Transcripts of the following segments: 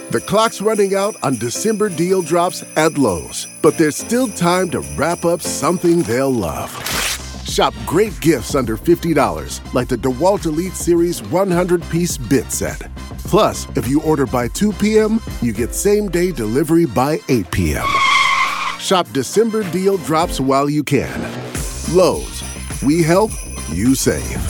The clock's running out on December deal drops at Lowe's, but there's still time to wrap up something they'll love. Shop great gifts under $50, like the DeWalt Elite Series 100-piece bit set. Plus, if you order by 2 p.m., you get same-day delivery by 8 p.m. Shop December deal drops while you can. Lowe's. We help, you save.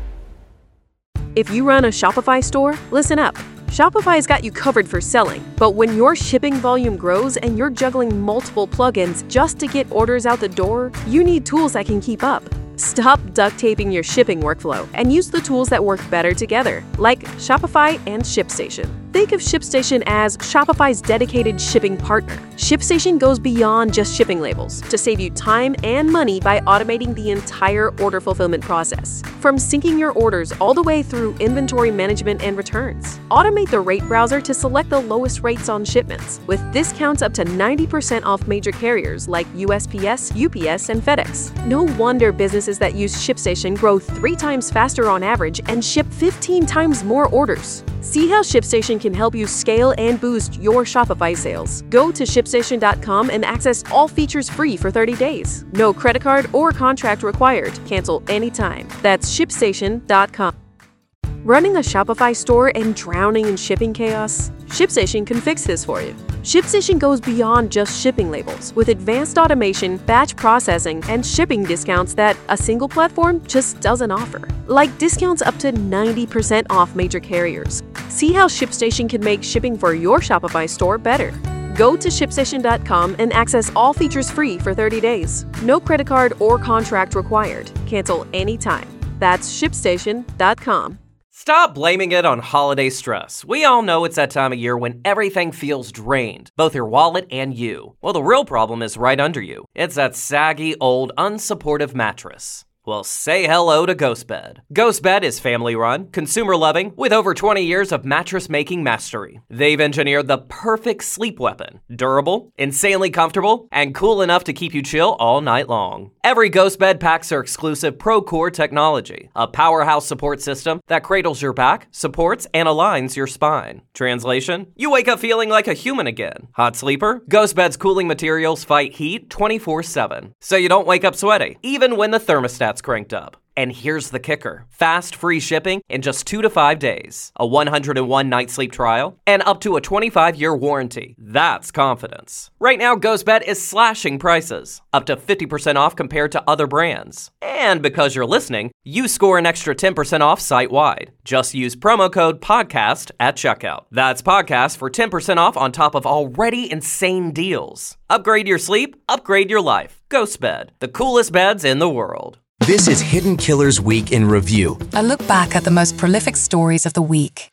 If you run a Shopify store, listen up. Shopify's got you covered for selling, but when your shipping volume grows and you're juggling multiple plugins just to get orders out the door, you need tools that can keep up. Stop duct taping your shipping workflow and use the tools that work better together, like Shopify and ShipStation. Think of ShipStation as Shopify's dedicated shipping partner. ShipStation goes beyond just shipping labels to save you time and money by automating the entire order fulfillment process. From syncing your orders all the way through inventory management and returns. Automate the rate browser to select the lowest rates on shipments, with discounts up to 90% off major carriers like USPS, UPS, and FedEx. No wonder businesses that use ShipStation grow 3 times faster on average and ship 15 times more orders. See how ShipStation can help you scale and boost your Shopify sales. Go to ShipStation.com and access all features free for 30 days. No credit card or contract required. Cancel anytime. That's ShipStation.com. Running a Shopify store and drowning in shipping chaos? ShipStation can fix this for you. ShipStation goes beyond just shipping labels with advanced automation, batch processing, and shipping discounts that a single platform just doesn't offer. Like discounts up to 90% off major carriers. See how ShipStation can make shipping for your Shopify store better. Go to ShipStation.com and access all features free for 30 days. No credit card or contract required. Cancel anytime. That's ShipStation.com. Stop blaming it on holiday stress. We all know it's that time of year when everything feels drained, both your wallet and you. Well, the real problem is right under you. It's that saggy, old, unsupportive mattress. Well, say hello to GhostBed. GhostBed is family-run, consumer-loving, with over 20 years of mattress-making mastery. They've engineered the perfect sleep weapon. Durable, insanely comfortable, and cool enough to keep you chill all night long. Every GhostBed packs their exclusive ProCore technology, a powerhouse support system that cradles your back, supports, and aligns your spine. Translation? You wake up feeling like a human again. Hot sleeper? GhostBed's cooling materials fight heat 24/7, so you don't wake up sweaty, even when the thermostat's cranked up. And here's the kicker. Fast, free shipping in just 2 to 5 days, a 101-night sleep trial, and up to a 25-year warranty. That's confidence. Right now, GhostBed is slashing prices, up to 50% off compared to other brands. And because you're listening, you score an extra 10% off site-wide. Just use promo code PODCAST at checkout. That's PODCAST for 10% off on top of already insane deals. Upgrade your sleep, upgrade your life. GhostBed, the coolest beds in the world. This is Hidden Killers Week in Review. A look back at the most prolific stories of the week.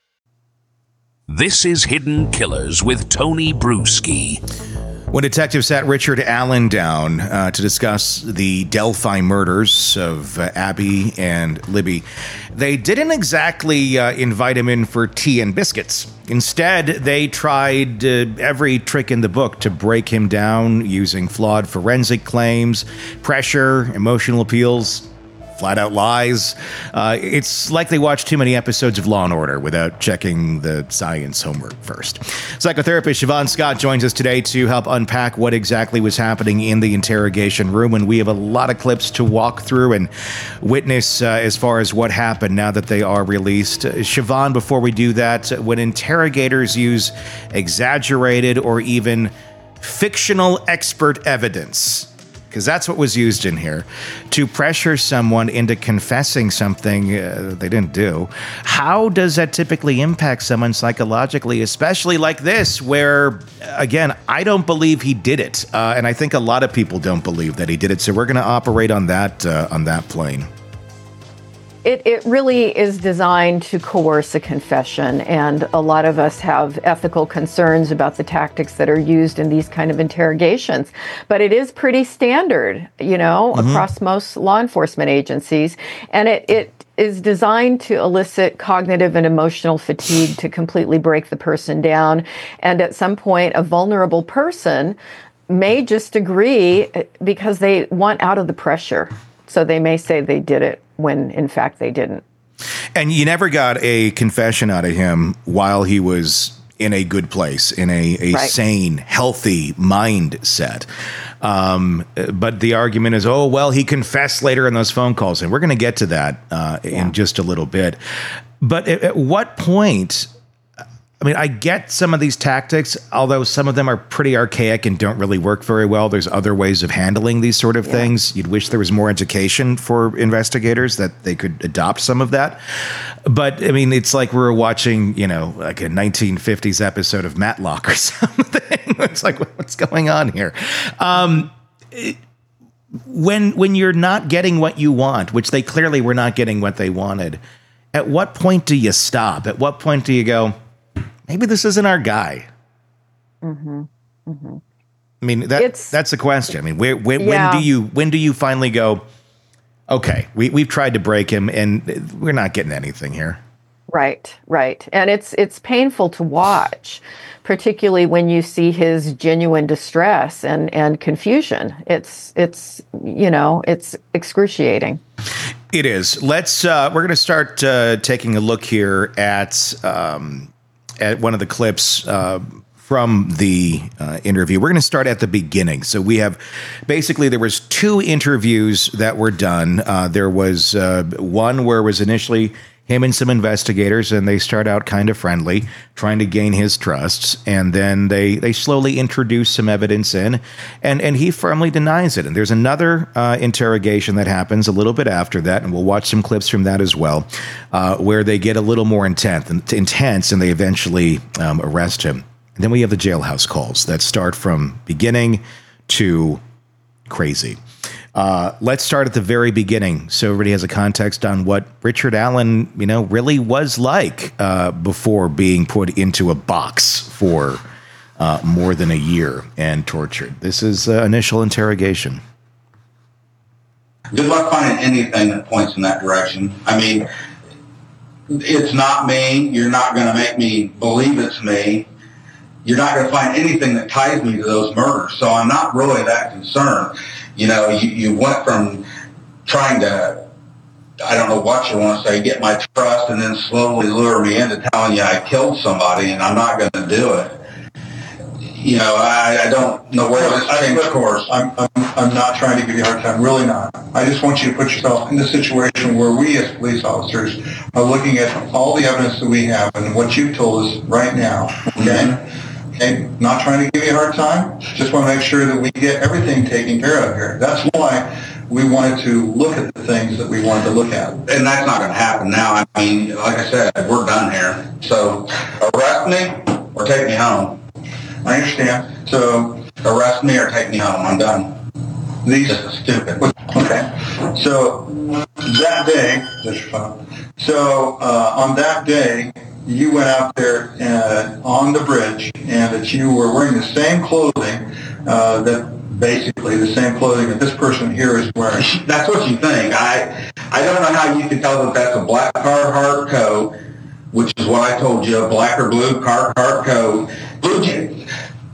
This is Hidden Killers with Tony Bruschi. When detectives sat Richard Allen down to discuss the Delphi murders of Abby and Libby, they didn't exactly invite him in for tea and biscuits. Instead, they tried every trick in the book to break him down using flawed forensic claims, pressure, emotional appeals, flat-out lies. It's like they watched too many episodes of Law & Order without checking the science homework first. Psychotherapist Siobhan Scott joins us today to help unpack what exactly was happening in the interrogation room, and we have a lot of clips to walk through and witness as far as what happened now that they are released. Siobhan, before we do that, when interrogators use exaggerated or even fictional expert evidence, because that's what was used in here, to pressure someone into confessing something they didn't do. How does that typically impact someone psychologically, especially like this, where, again, I don't believe he did it, and I think a lot of people don't believe that he did it, so we're going to operate on that plane. It really is designed to coerce a confession, and a lot of us have ethical concerns about the tactics that are used in these kind of interrogations. But it is pretty standard, across most law enforcement agencies, and it is designed to elicit cognitive and emotional fatigue to completely break the person down. And at some point, a vulnerable person may just agree because they want out of the pressure. So they may say they did it when, in fact, they didn't. And you never got a confession out of him while he was in a good place, in a sane, healthy mindset. But the argument is, oh, well, he confessed later in those phone calls. And we're going to get to that in just a little bit. But at what point, I mean, I get some of these tactics, although some of them are pretty archaic and don't really work very well. There's other ways of handling these sort of things. You'd wish there was more education for investigators, that they could adopt some of that. But, I mean, it's like we're watching, like a 1950s episode of Matlock or something. It's like, what's going on here? When you're not getting what you want, which they clearly were not getting what they wanted, at what point do you stop? At what point do you go, maybe this isn't our guy? Mm-hmm. Mm-hmm. I mean, that's the question. I mean, when do you finally go, okay, we've tried to break him and we're not getting anything here? Right. And it's painful to watch, particularly when you see his genuine distress and confusion. It's excruciating. It is. We're going to start taking a look here at one of the clips from the interview. We're going to start at the beginning. So we have, basically, there was 2 interviews that were done. There was one where it was initially him and some investigators, and they start out kind of friendly, trying to gain his trust. And then they slowly introduce some evidence in, and he firmly denies it. And there's another interrogation that happens a little bit after that, and we'll watch some clips from that as well, where they get a little more intense, and they eventually arrest him. And then we have the jailhouse calls that start from beginning to crazy. Let's start at the very beginning, so everybody has a context on what Richard Allen, really was like before being put into a box for more than a year and tortured. This is initial interrogation. Good luck finding anything that points in that direction. I mean, it's not me. You're not going to make me believe it's me. You're not going to find anything that ties me to those murders. So I'm not really that concerned. You went from trying to, I don't know what you want to say, get my trust, and then slowly lure me into telling you I killed somebody, and I'm not going to do it. I don't know where this changed course. I'm not trying to give you a hard time, really not. I just want you to put yourself in the situation where we as police officers are looking at all the evidence that we have and what you've told us right now, okay? Okay, not trying to give you a hard time, just want to make sure that we get everything taken care of here. That's why we wanted to look at the things that we wanted to look at. And that's not going to happen now. I mean, like I said, we're done here. So arrest me or take me home. I understand. So arrest me or take me home. I'm done. This is stupid. Okay. So that day, on that day, you went out there on the bridge, and that you were wearing the same clothing, basically the same clothing that this person here is wearing. That's what you think. I don't know how you can tell that that's a black Carhartt coat, which is what I told you, a black or blue Carhartt coat. Blue jeans.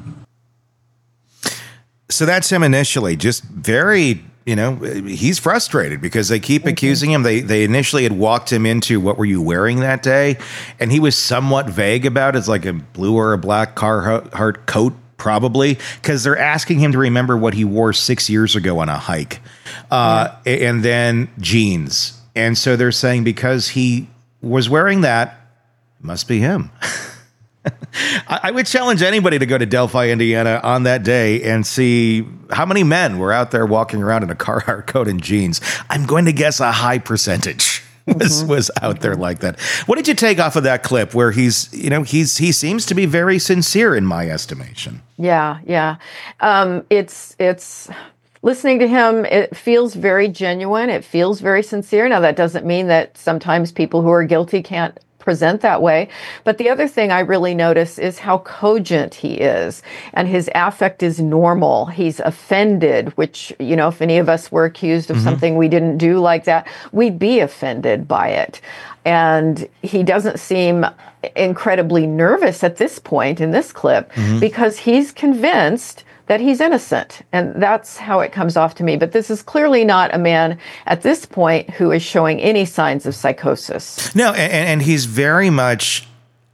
So that's him initially, just very, he's frustrated because they keep accusing him. They initially had walked him into, what were you wearing that day? And he was somewhat vague about it. It's like a blue or a black Carhartt coat, probably, because they're asking him to remember what he wore 6 years ago on a hike. And then jeans. And so they're saying because he was wearing that, it must be him. I would challenge anybody to go to Delphi, Indiana on that day and see how many men were out there walking around in a Carhartt coat and jeans. I'm going to guess a high percentage was out there like that. What did you take off of that clip where he seems to be very sincere in my estimation? Yeah. It's listening to him, it feels very genuine. It feels very sincere. Now, that doesn't mean that sometimes people who are guilty can't present that way. But the other thing I really notice is how cogent he is, and his affect is normal. He's offended, which, if any of us were accused of something we didn't do like that, we'd be offended by it. And he doesn't seem incredibly nervous at this point in this clip because he's convinced that he's innocent. And that's how it comes off to me. But this is clearly not a man at this point who is showing any signs of psychosis. No, and he's very much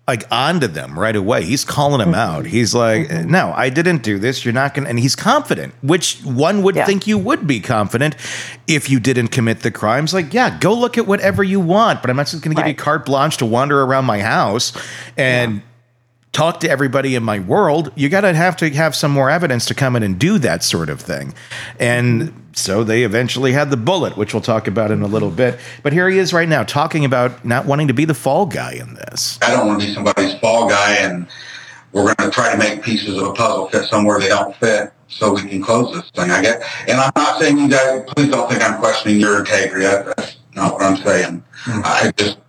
like onto them right away. He's calling them out. He's like, no, I didn't do this. You're not going to, and he's confident, which one would think you would be confident if you didn't commit the crimes. Like, yeah, go look at whatever you want, but I'm not just going to give you carte blanche to wander around my house and talk to everybody in my world. You got to have some more evidence to come in and do that sort of thing. And so they eventually had the bullet, which we'll talk about in a little bit. But here he is right now talking about not wanting to be the fall guy in this. I don't want to be somebody's fall guy, and we're going to try to make pieces of a puzzle fit somewhere they don't fit so we can close this thing. I get, and I'm not saying you guys, please don't think I'm questioning your integrity. That's not what I'm saying. I just,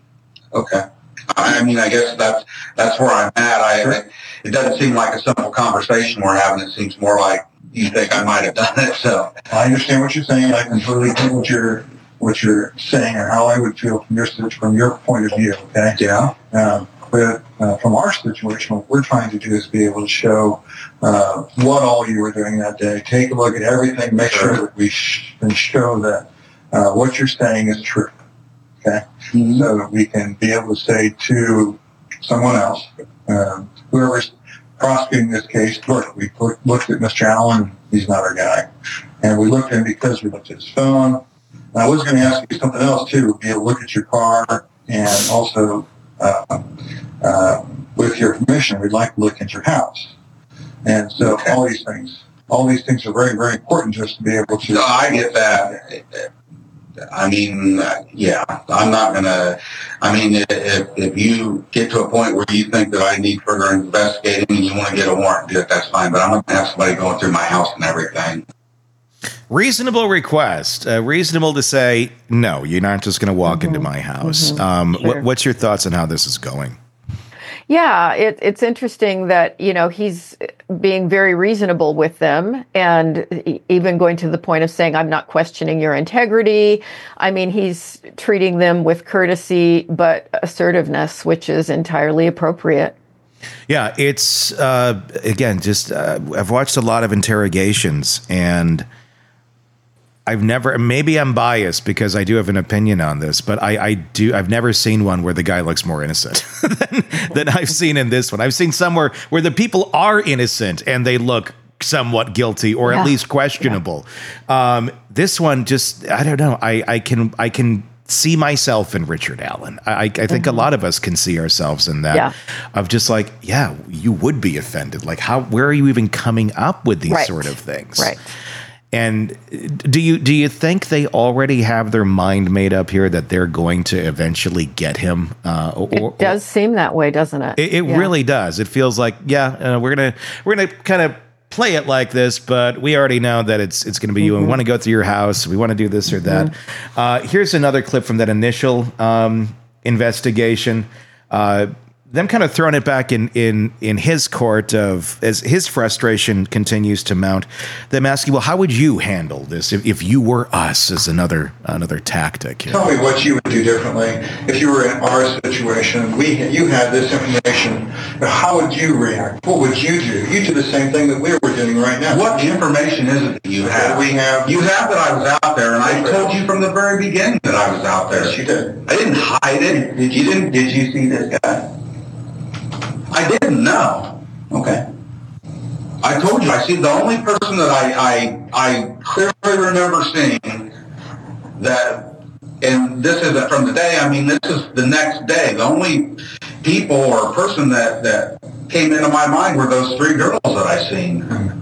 I mean, I guess that's where I'm at. It doesn't seem like a simple conversation we're having. It seems more like you think I might have done it. So I understand what you're saying. I completely get what you're saying, or how I would feel from your point of view. Okay. Yeah. But from our situation, what we're trying to do is be able to show what all you were doing that day. Take a look at everything. Make sure that we can show that what you're saying is true. Okay. So that we can be able to say to someone else, whoever's prosecuting this case, look, we looked at Mr. Allen, he's not our guy. And we looked at him because we looked at his phone. And I was going to ask you something else too, be able to look at your car, and also with your permission, we'd like to look at your house. And so all these things are very, very important just to be able to. No, I get that. I mean, I'm not going to, if you get to a point where you think that I need further investigating and you want to get a warrant, do it, that's fine. But I'm not going to have somebody going through my house and everything. Reasonable request. Reasonable to say, no, you're not just going to walk into my house. Sure. What's your thoughts on how this is going? Yeah, it's interesting that, he's being very reasonable with them, and even going to the point of saying, I'm not questioning your integrity. I mean, he's treating them with courtesy, but assertiveness, which is entirely appropriate. Yeah, it's, again, just I've watched a lot of interrogations, and I've never, maybe I'm biased because I do have an opinion on this, but I've never seen one where the guy looks more innocent than I've seen in this one. I've seen somewhere where the people are innocent and they look somewhat guilty or at least questionable. This one just, I don't know. I can see myself in Richard Allen. I think a lot of us can see ourselves in that of just like, you would be offended. Like where are you even coming up with these sort of things? Right. And do you think they already have their mind made up here that they're going to eventually get him? It does seem that way, doesn't it? It really does. It feels like, we're gonna kind of play it like this, but we already know that it's going to be you. And we want to go through your house. We want to do this or that. Here's another clip from that initial investigation. Them kind of throwing it back in his court as his frustration continues to mount. Them asking, well, how would you handle this if you were us? Is another tactic here. Tell me what you would do differently if you were in our situation. You had this information. How would you react? What would you do? You do the same thing that we were doing right now. What information is it that you have? You have that I was out there, and I told you from the very beginning that I was out there. Yes, you did. I didn't hide it. Did you see this guy? I didn't know. Okay. I told you. I see the only person that I clearly remember seeing that, and this isn't from the day. I mean, this is the next day. The only people or person that came into my mind were those three girls that I seen.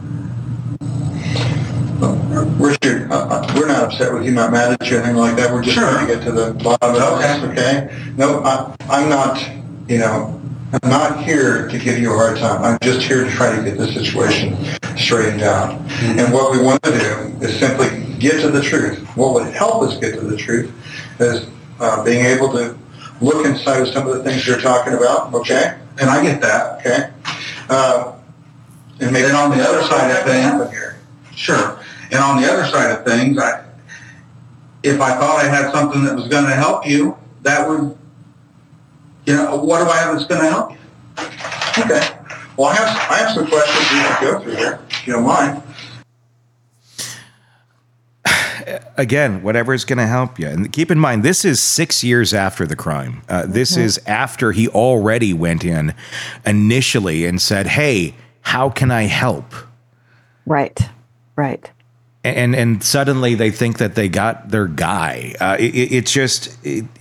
Richard, we're not upset with you, not mad at you, anything like that. We're just trying to get to the bottom of this, okay? No, I'm not, I'm not here to give you a hard time. I'm just here to try to get the situation straightened out. And what we want to do is simply get to the truth. What would help us get to the truth is being able to look inside of some of the things you're talking about, okay? And I get that. Okay. And maybe on the other side of things, sure. And on the other side of things, if I thought I had something that was going to help you, that would, what do I have that's going to help you? Okay. Well, I have some questions we can go through here, if you don't mind. again, whatever is going to help you. And keep in mind, this is 6 years after the crime. This is after he already went in initially and said, hey, how can I help? Right. And suddenly they think that they got their guy. It's just,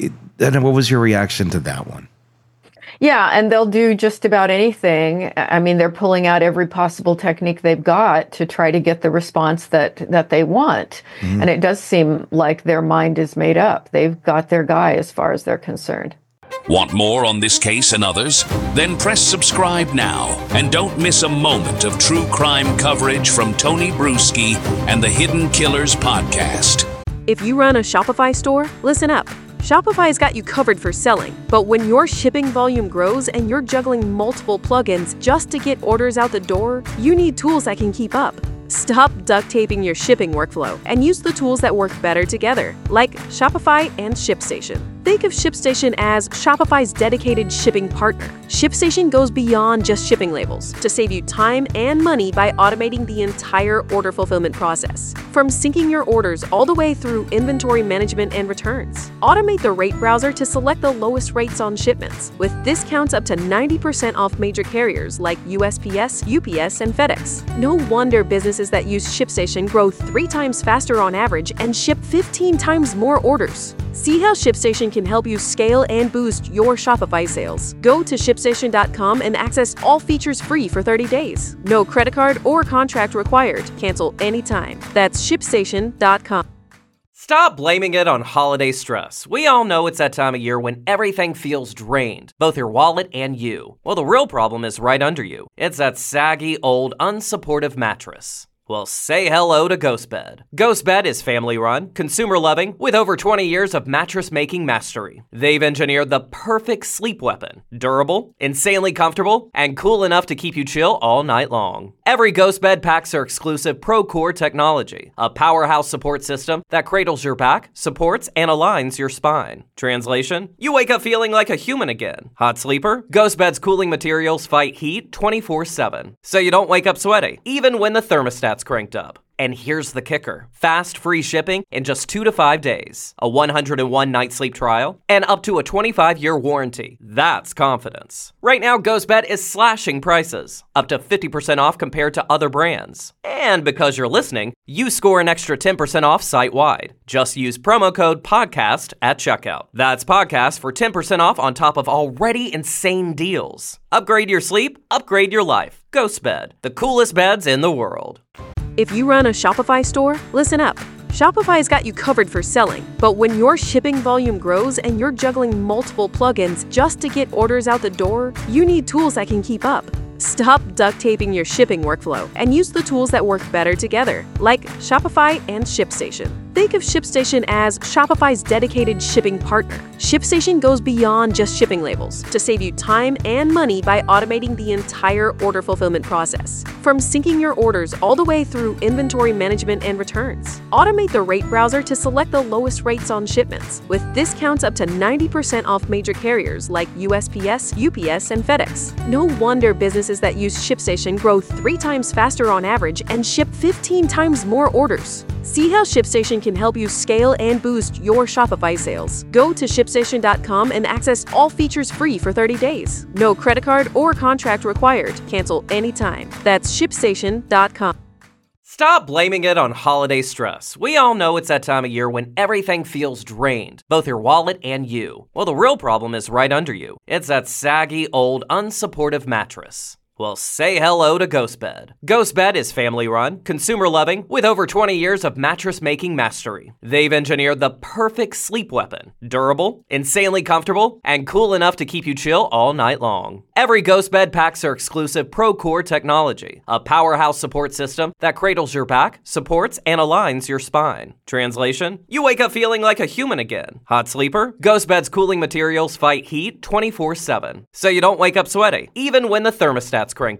what was your reaction to that one? Yeah, and they'll do just about anything. I mean, they're pulling out every possible technique they've got to try to get the response that they want. And it does seem like their mind is made up. They've got their guy as far as they're concerned. Want more on this case and others? Then press subscribe now and don't miss a moment of true crime coverage from Tony Bruschi and the Hidden Killers podcast. If you run a Shopify store, listen up. Shopify's got you covered for selling, but when your shipping volume grows and you're juggling multiple plugins just to get orders out the door, you need tools that can keep up. Stop duct taping your shipping workflow and use the tools that work better together, like Shopify and ShipStation. Think of ShipStation as Shopify's dedicated shipping partner. ShipStation goes beyond just shipping labels to save you time and money by automating the entire order fulfillment process, from syncing your orders all the way through inventory management and returns. Automate the rate browser to select the lowest rates on shipments, with discounts up to 90% off major carriers like USPS, UPS, and FedEx. No wonder businesses that use ShipStation grow 3 times faster on average and ship 15 times more orders. See how ShipStation can help you scale and boost your Shopify sales. Go to ShipStation.com and access all features free for 30 days. No credit card or contract required. Cancel anytime. That's ShipStation.com. Stop blaming it on holiday stress. We all know it's that time of year when everything feels drained, both your wallet and you. Well, the real problem is right under you. It's that saggy, old, unsupportive mattress. Well, say hello to GhostBed. GhostBed is family-run, consumer-loving, with over 20 years of mattress-making mastery. They've engineered the perfect sleep weapon. Durable, insanely comfortable, and cool enough to keep you chill all night long. Every GhostBed packs their exclusive ProCore technology, a powerhouse support system that cradles your back, supports, and aligns your spine. Translation? You wake up feeling like a human again. Hot sleeper? GhostBed's cooling materials fight heat 24/7, so you don't wake up sweaty, even when the thermostat's cranked up. And here's the kicker. Fast, free shipping in just 2 to 5 days, a 101-night sleep trial, and up to a 25-year warranty. That's confidence. Right now, GhostBed is slashing prices, up to 50% off compared to other brands. And because you're listening, you score an extra 10% off site-wide. Just use promo code PODCAST at checkout. That's PODCAST for 10% off on top of already insane deals. Upgrade your sleep, upgrade your life. GhostBed, the coolest beds in the world. If you run a Shopify store, listen up. Shopify's got you covered for selling, but when your shipping volume grows and you're juggling multiple plugins just to get orders out the door, you need tools that can keep up. Stop duct taping your shipping workflow and use the tools that work better together, like Shopify and ShipStation. Think of ShipStation as Shopify's dedicated shipping partner. ShipStation goes beyond just shipping labels to save you time and money by automating the entire order fulfillment process, from syncing your orders all the way through inventory management and returns. Automate the rate browser to select the lowest rates on shipments, with discounts up to 90% off major carriers like USPS, UPS, and FedEx. No wonder businesses that use ShipStation grow 3 times faster on average and ship 15 times more orders. See how ShipStation can help you scale and boost your Shopify sales. Go to ShipStation.com and access all features free for 30 days. No credit card or contract required. Cancel anytime. That's ShipStation.com. Stop blaming it on holiday stress. We all know it's that time of year when everything feels drained, both your wallet and you. Well, the real problem is right under you. It's that saggy, old, unsupportive mattress. Well, say hello to GhostBed. GhostBed is family-run, consumer-loving, with over 20 years of mattress-making mastery. They've engineered the perfect sleep weapon. Durable, insanely comfortable, and cool enough to keep you chill all night long. Every GhostBed packs their exclusive ProCore technology, a powerhouse support system that cradles your back, supports, and aligns your spine. Translation? You wake up feeling like a human again. Hot sleeper? GhostBed's cooling materials fight heat 24/7, so you don't wake up sweaty, even when the thermostat's cranked up.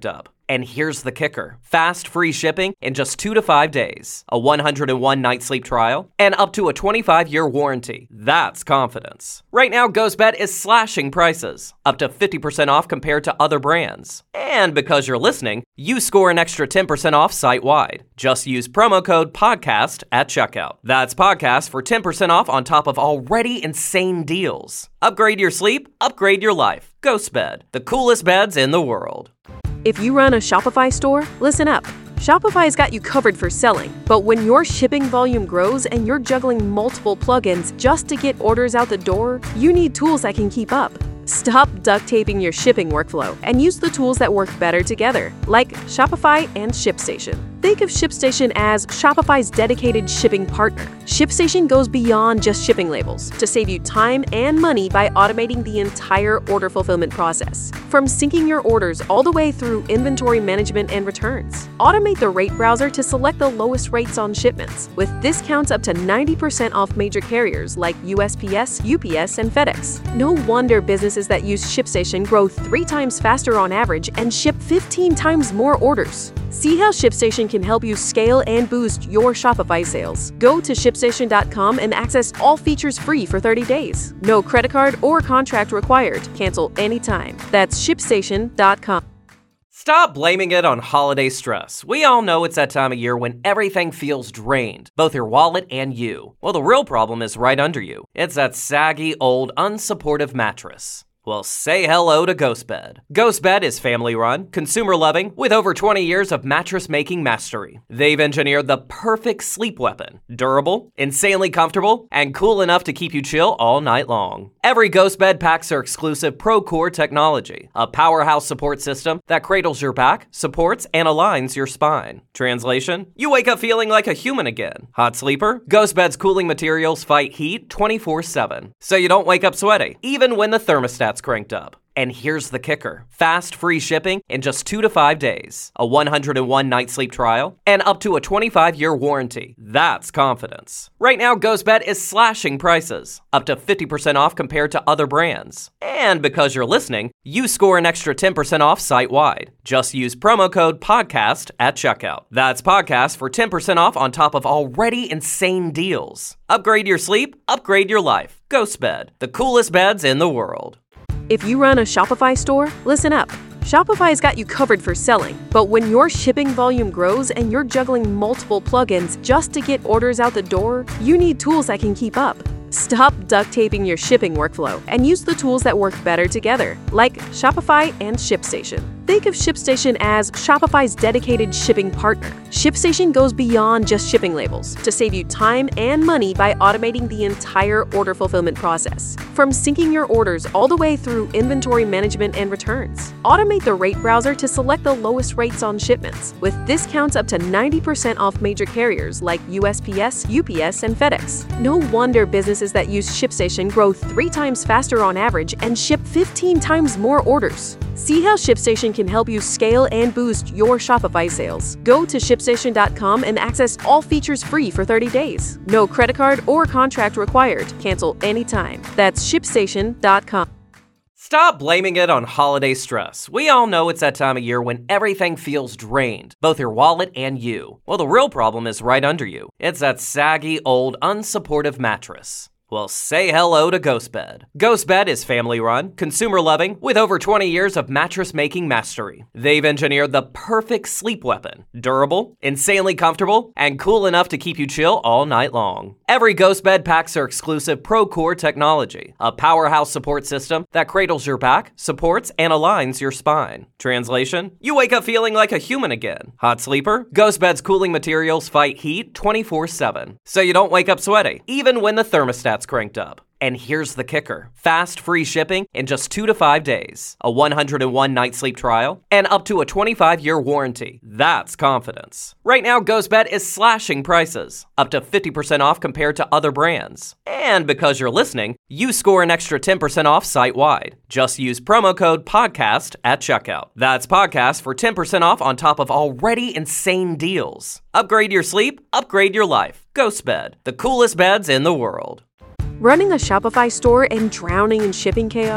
And here's the kicker. Fast, free shipping in just 2 to 5 days, a 101-night sleep trial, and up to a 25-year warranty. That's confidence. Right now, GhostBed is slashing prices, up to 50% off compared to other brands. And because you're listening, you score an extra 10% off site-wide. Just use promo code PODCAST at checkout. That's podcast for 10% off on top of already insane deals. Upgrade your sleep, upgrade your life. GhostBed, the coolest beds in the world. If you run a Shopify store, listen up. Shopify's got you covered for selling, but when your shipping volume grows and you're juggling multiple plugins just to get orders out the door, you need tools that can keep up. Stop duct taping your shipping workflow and use the tools that work better together, like Shopify and ShipStation. Think of ShipStation as Shopify's dedicated shipping partner. ShipStation goes beyond just shipping labels to save you time and money by automating the entire order fulfillment process. From syncing your orders all the way through inventory management and returns. Automate the rate browser to select the lowest rates on shipments, with discounts up to 90% off major carriers like USPS, UPS, and FedEx. No wonder businesses that use ShipStation grow 3 times faster on average and ship 15 times more orders. See how ShipStation can help you scale and boost your Shopify sales. Go to ShipStation.com and access all features free for 30 days. No credit card or contract required. Cancel anytime. That's ShipStation.com. Stop blaming it on holiday stress. We all know it's that time of year when everything feels drained, both your wallet and you. Well, the real problem is right under you. It's that saggy, old, unsupportive mattress. Well, say hello to GhostBed. GhostBed is family-run, consumer-loving, with over 20 years of mattress-making mastery. They've engineered the perfect sleep weapon. Durable, insanely comfortable, and cool enough to keep you chill all night long. Every GhostBed packs their exclusive ProCore technology, a powerhouse support system that cradles your back, supports, and aligns your spine. Translation? You wake up feeling like a human again. Hot sleeper? GhostBed's cooling materials fight heat 24/7, so you don't wake up sweaty, even when the thermostat's cranked up. And here's the kicker. Fast, free shipping in just 2 to 5 days, a 101-night sleep trial, and up to a 25-year warranty. That's confidence. Right now, GhostBed is slashing prices, up to 50% off compared to other brands. And because you're listening, you score an extra 10% off site-wide. Just use promo code PODCAST at checkout. That's podcast for 10% off on top of already insane deals. Upgrade your sleep, upgrade your life. GhostBed, the coolest beds in the world. If you run a Shopify store, listen up. Shopify's got you covered for selling, but when your shipping volume grows and you're juggling multiple plugins just to get orders out the door, you need tools that can keep up. Stop duct taping your shipping workflow and use the tools that work better together, like Shopify and ShipStation. Think of ShipStation as Shopify's dedicated shipping partner. ShipStation goes beyond just shipping labels to save you time and money by automating the entire order fulfillment process. From syncing your orders all the way through inventory management and returns. Automate the rate browser to select the lowest rates on shipments, with discounts up to 90% off major carriers like USPS, UPS, and FedEx. No wonder businesses that use ShipStation grow 3 times faster on average and ship 15 times more orders. See how ShipStation can help you scale and boost your Shopify sales. Go to ShipStation.com and access all features free for 30 days. No credit card or contract required. Cancel anytime. That's ShipStation.com. Stop blaming it on holiday stress. We all know it's that time of year when everything feels drained, both your wallet and you. Well, the real problem is right under you. It's that saggy, old, unsupportive mattress. Well, say hello to GhostBed. GhostBed is family-run, consumer-loving, with over 20 years of mattress-making mastery. They've engineered the perfect sleep weapon. Durable, insanely comfortable, and cool enough to keep you chill all night long. Every GhostBed packs their exclusive ProCore technology, a powerhouse support system that cradles your back, supports, and aligns your spine. Translation? You wake up feeling like a human again. Hot sleeper? GhostBed's cooling materials fight heat 24/7, so you don't wake up sweaty, even when the thermostat's cranked up. And here's the kicker. Fast, free shipping in just 2 to 5 days, a 101-night sleep trial, and up to a 25-year warranty. That's confidence. Right now, GhostBed is slashing prices, up to 50% off compared to other brands. And because you're listening, you score an extra 10% off site-wide. Just use promo code PODCAST at checkout. That's podcast for 10% off on top of already insane deals. Upgrade your sleep, upgrade your life. GhostBed, the coolest beds in the world. Running a Shopify store and drowning in shipping chaos?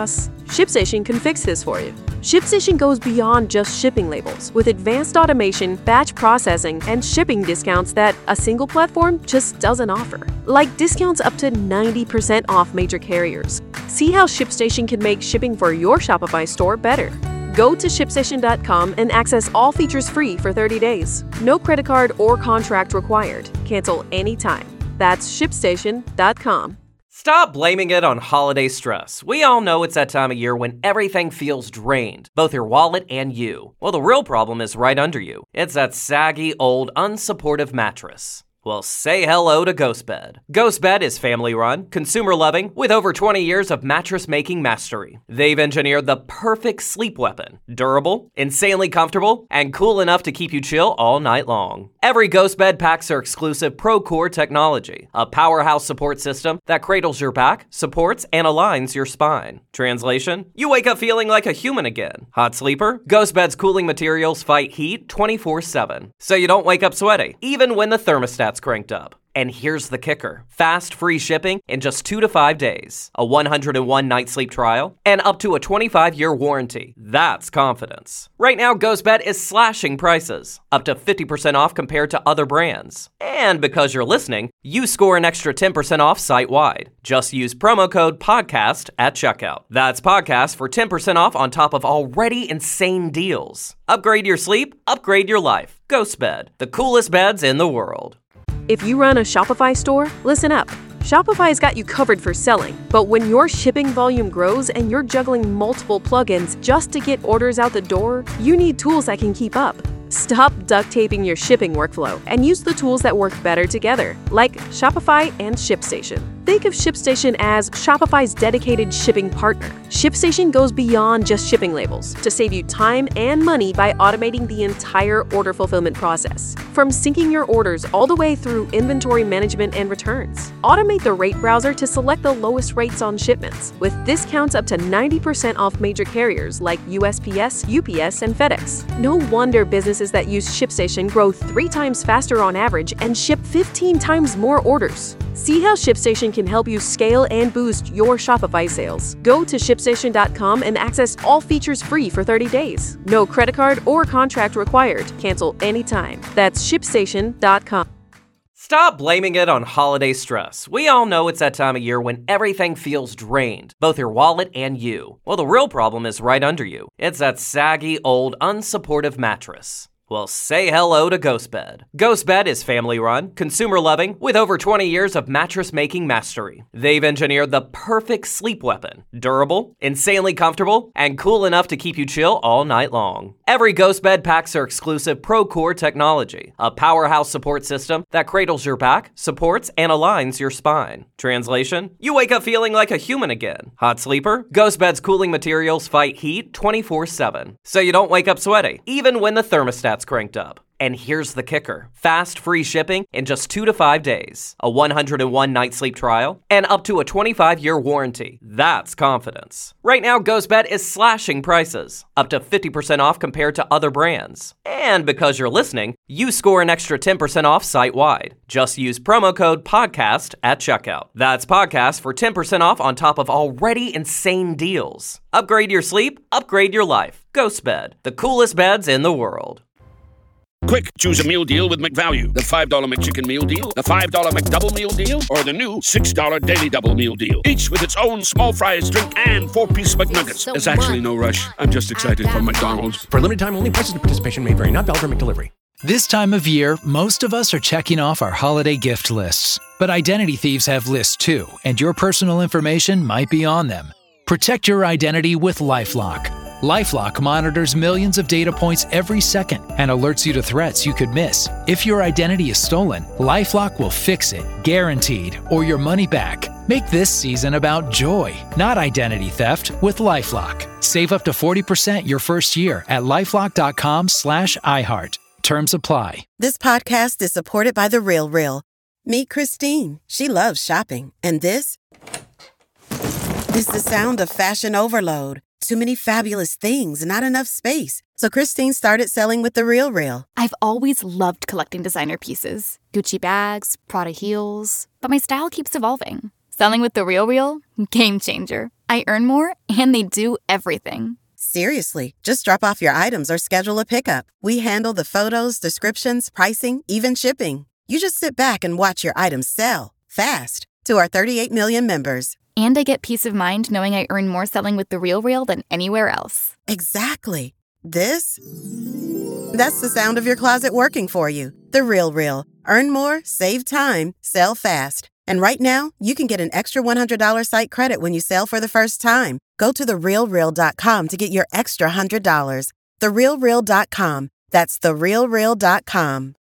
ShipStation can fix this for you. ShipStation goes beyond just shipping labels with advanced automation, batch processing, and shipping discounts that a single platform just doesn't offer. Like discounts up to 90% off major carriers. See how ShipStation can make shipping for your Shopify store better. Go to ShipStation.com and access all features free for 30 days. No credit card or contract required. Cancel anytime. That's ShipStation.com. Stop blaming it on holiday stress. We all know it's that time of year when everything feels drained, both your wallet and you. Well, the real problem is right under you. It's that saggy, old, unsupportive mattress. Well, say hello to GhostBed. GhostBed is family-run, consumer-loving, with over 20 years of mattress-making mastery. They've engineered the perfect sleep weapon. Durable, insanely comfortable, and cool enough to keep you chill all night long. Every GhostBed packs their exclusive ProCore technology, a powerhouse support system that cradles your back, supports, and aligns your spine. Translation? You wake up feeling like a human again. Hot sleeper? GhostBed's cooling materials fight heat 24/7, so you don't wake up sweaty, even when the thermostat's cranked up. And here's the kicker. Fast, free shipping in just 2 to 5 days, a 101-night sleep trial, and up to a 25-year warranty. That's confidence. Right now, GhostBed is slashing prices, up to 50% off compared to other brands. And because you're listening, you score an extra 10% off site-wide. Just use promo code PODCAST at checkout. That's PODCAST for 10% off on top of already insane deals. Upgrade your sleep, upgrade your life. GhostBed, the coolest beds in the world. If you run a Shopify store, listen up. Shopify's got you covered for selling, but when your shipping volume grows and you're juggling multiple plugins just to get orders out the door, you need tools that can keep up. Stop duct taping your shipping workflow and use the tools that work better together, like Shopify and ShipStation. Think of ShipStation as Shopify's dedicated shipping partner. ShipStation goes beyond just shipping labels to save you time and money by automating the entire order fulfillment process. From syncing your orders all the way through inventory management and returns. Automate the rate browser to select the lowest rates on shipments, with discounts up to 90% off major carriers like USPS, UPS, and FedEx. No wonder businesses that use ShipStation grow 3 times faster on average and ship 15 times more orders. See how ShipStation can help you scale and boost your Shopify sales. Go to ShipStation.com and access all features free for 30 days. No credit card or contract required. Cancel anytime. That's ShipStation.com. Stop blaming it on holiday stress. We all know it's that time of year when everything feels drained, both your wallet and you. Well, the real problem is right under you. It's that saggy, old, unsupportive mattress. Well, say hello to GhostBed. GhostBed is family-run, consumer-loving, with over 20 years of mattress-making mastery. They've engineered the perfect sleep weapon. Durable, insanely comfortable, and cool enough to keep you chill all night long. Every GhostBed packs their exclusive ProCore technology, a powerhouse support system that cradles your back, supports, and aligns your spine. Translation? You wake up feeling like a human again. Hot sleeper? GhostBed's cooling materials fight heat 24/7, so you don't wake up sweaty, even when the thermostat's cranked up. And here's the kicker. Fast, free shipping in just 2 to 5 days, a 101-night sleep trial, and up to a 25-year warranty. That's confidence. Right now, GhostBed is slashing prices, up to 50% off compared to other brands. And because you're listening, you score an extra 10% off site-wide. Just use promo code PODCAST at checkout. That's PODCAST for 10% off on top of already insane deals. Upgrade your sleep, upgrade your life. GhostBed, the coolest beds in the world. Quick, choose a meal deal with McValue. The $5 McChicken meal deal, the $5 McDouble meal deal, or the new $6 Daily Double meal deal. Each with its own small fries, drink, and 4-piece McNuggets. There's actually no rush. I'm just excited for McDonald's. For limited time only, prices and participation may vary. Not valid for McDelivery. This time of year, most of us are checking off our holiday gift lists. But identity thieves have lists too, and your personal information might be on them. Protect your identity with LifeLock. LifeLock monitors millions of data points every second and alerts you to threats you could miss. If your identity is stolen, LifeLock will fix it, guaranteed, or your money back. Make this season about joy, not identity theft, with LifeLock. Save up to 40% your first year at LifeLock.com/iHeart. Terms apply. This podcast is supported by The RealReal. Meet Christine. She loves shopping. And this is the sound of fashion overload. Too many fabulous things, not enough space. So Christine started selling with The RealReal. I've always loved collecting designer pieces. Gucci bags, Prada heels. But my style keeps evolving. Selling with The RealReal? Game changer. I earn more, and they do everything. Seriously, just drop off your items or schedule a pickup. We handle the photos, descriptions, pricing, even shipping. You just sit back and watch your items sell fast to our 38 million members. And I get peace of mind knowing I earn more selling with The RealReal than anywhere else. Exactly. That's the sound of your closet working for you. The RealReal. Earn more, save time, sell fast. And right now, you can get an extra $100 site credit when you sell for the first time. Go to TheRealReal.com to get your extra $100. TheRealReal.com. That's TheRealReal.com.